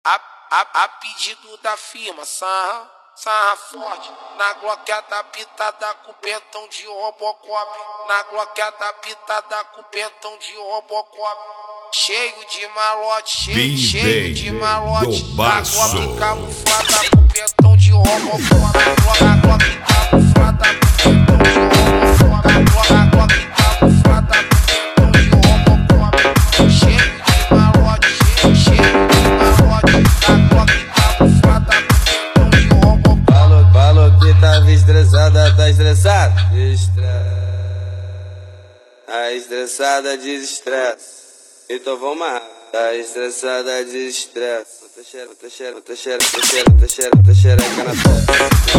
A pedido da firma, sarra forte. Na gloqueada pitada com pentão de Robocop. Na gloqueada pitada com pentão de Robocop. Cheio de malote, cheio de malote. Na glock camuflada com pentão de Robocop. Na glock camuflada com pentão de Robocop. Na glock camuflada com pentão de Robocop. Cheio de malote, cheio de malote. Na glock camuflada com pentão de Robocop. Falou que tava estressada, tá estressada? Tá estressada, desestressa. Então vamos lá. Tá estressada, desestressa. Tá xereca na testa.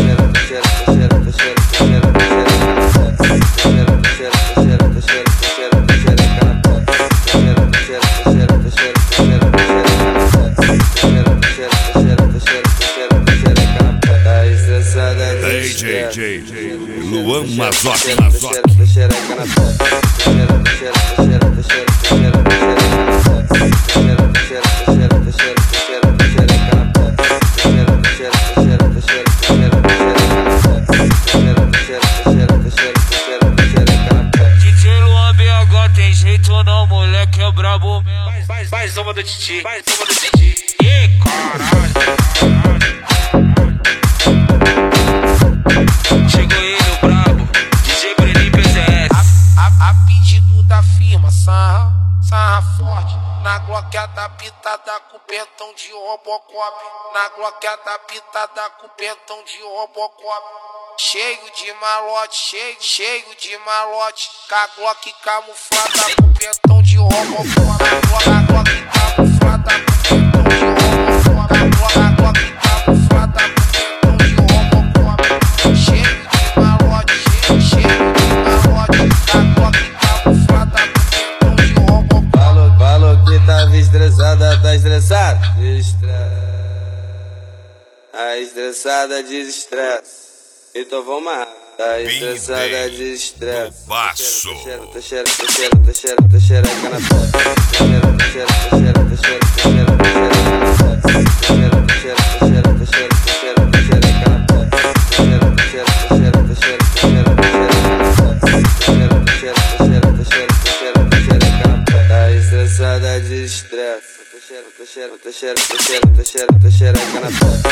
DJ Luan Mazotti. DJ Luan BH tem jeito não, moleque é brabo mesmo. Faz uma do Titi, faz uma do Titi. Ih, caralho. Chegou ele, o brabo, DJ Breninho PZS. A pedido da firma, sarra forte. Na gloqueada pitada com pentão de Robocop. Na gloqueada pitada com pentão de Robocop. Cheio de malote, cheio de malote. Com a glock camuflada com pentão de Robocop. Na glock camuflada com pentão de Robocop. Na glock camuflada com pentão de Robocop. Cheio de malote, cheio de malote. Com a glock camuflada com pentão de Robocop. Falou que tava estressada, tá estressada? Tá estressada, desestressa. Então vamos lá. Tá estressada, desestressa. Baço. Tá xereca na testa. Tá estressada, desestressa. Tá xereca na testa.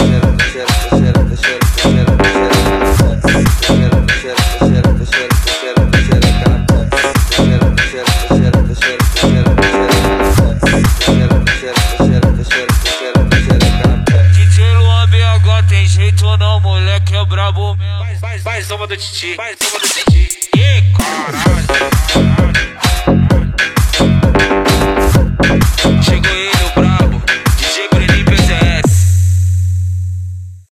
DJ Luan BH tem jeito não, moleque é brabo mesmo. Faz uma do Titi, faz uma do Titi. Ih, caralho.